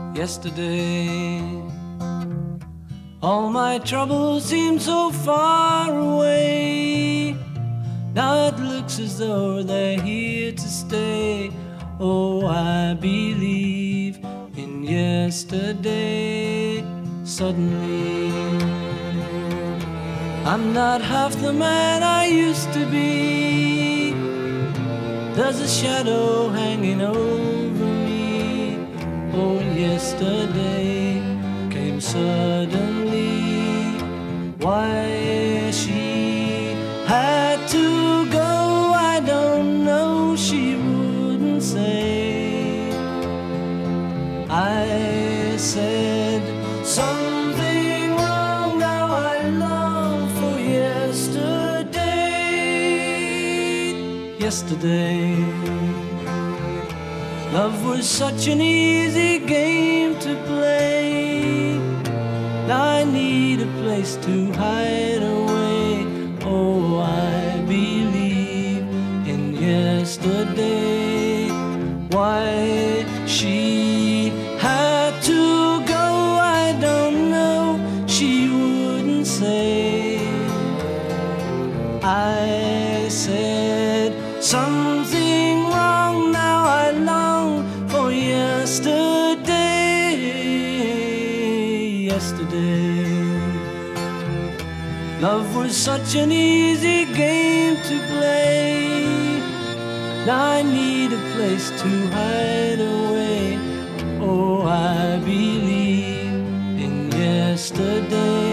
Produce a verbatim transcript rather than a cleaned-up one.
yesterday. All my troubles seem so far away. Now it looks as though they're here to stay. Oh, I believe in yesterday. Suddenly, I'm not half the man I used to be. There's a shadow hanging over me. Oh, yesterday came suddenly. Why she had to go, I don't know, she wouldn't say. I said something wrong, now I long for yesterday. Yesterday, love was such an easy game to play. Now I need a place to hide away. Oh, I believe in yesterday. Why she had to go, I don't know, she wouldn't say. I said something wrong, now I long for yesterday. Yesterday, love was such an easy game to play. Now I need a place to hide away. Oh, I believe in yesterday.